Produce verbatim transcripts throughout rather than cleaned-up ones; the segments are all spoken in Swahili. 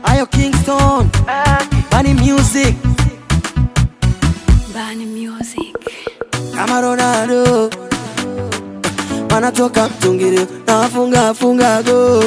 Ayo Kingston, Bani Music, Bani Music. kama Ronaldo wanatoka mtungiri na wafunga funga go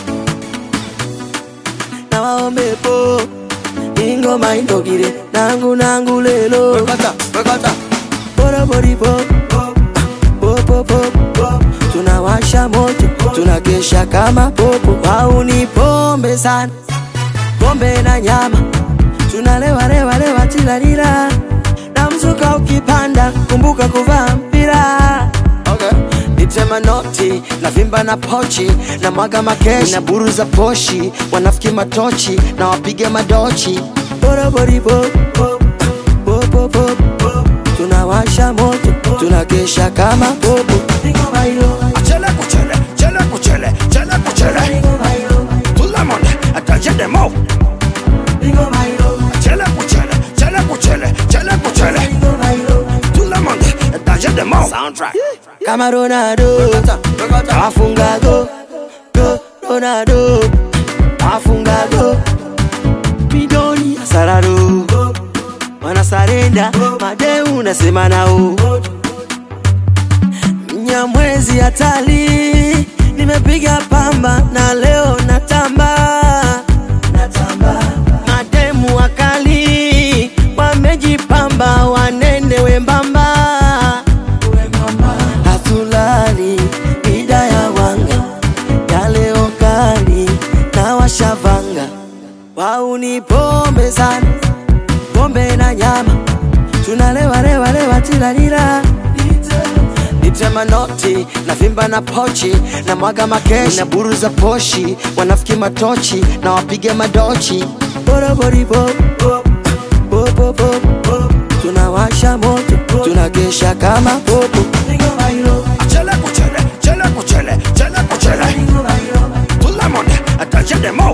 na waombe po ingoma indogire nangu nangu lelo wekata wekata bora bori po po po po tunawasha moto tunakesha kama popo au ni pombe sana pombe na nyama tunalewa lewa lewa tilalila na mzuka ukipanda kumbuka kuvaa mpira. Okay. Nitema noti na vimba na pochi na mwaga makeshi na buru za poshi wanafiki matochi na wapige madochi bora bori bo bo bo bo tunawasha moto tunakesha kama popo achele kuchele chele kuchele chele kuchele tout le monde attache des mots achele kuchele chele kuchele chele kuchele tout le monde attache des mots soundtrack kama Ronaldo afunga go go Ronaldo afunga go bidoni sararo wana sarenda madeu nasema nao Mnyamwezi hatali nimepiga pamba na leo natamba natamba mademu wakali wamejipamba wanene wembamba wembamba hatulali mida ya wanga ya leo kali na washavanga wao ni pombe sana pombe na nyama tunalewa lewa lewa tilalila Nitema noti na vimba na pochi na mwaga makeshi na buru za poshi wanafiki matochi na wapige madochi bora bori bo bo bo bo tunawasha moto tunakesha kama popo achele kuchele chele kuchele chele kuchele tout le monde attache des mots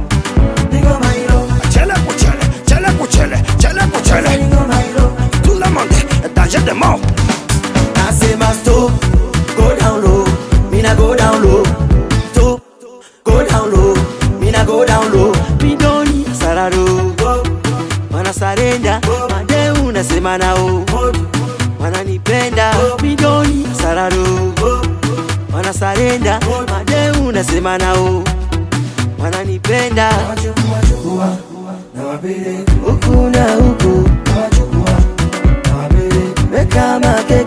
achele kuchele chele kuchele chele kuchele tout le monde attache des mots I say my stop, go down low, me na go down low. Stop, go down low, me na go down low. Bidoni sararo, wana sarenda, madeu nasema nao. Wananipenda, bidoni sararo, wana sarenda, madeu nasema nao. Wananipenda, huku na huku, weka makeke.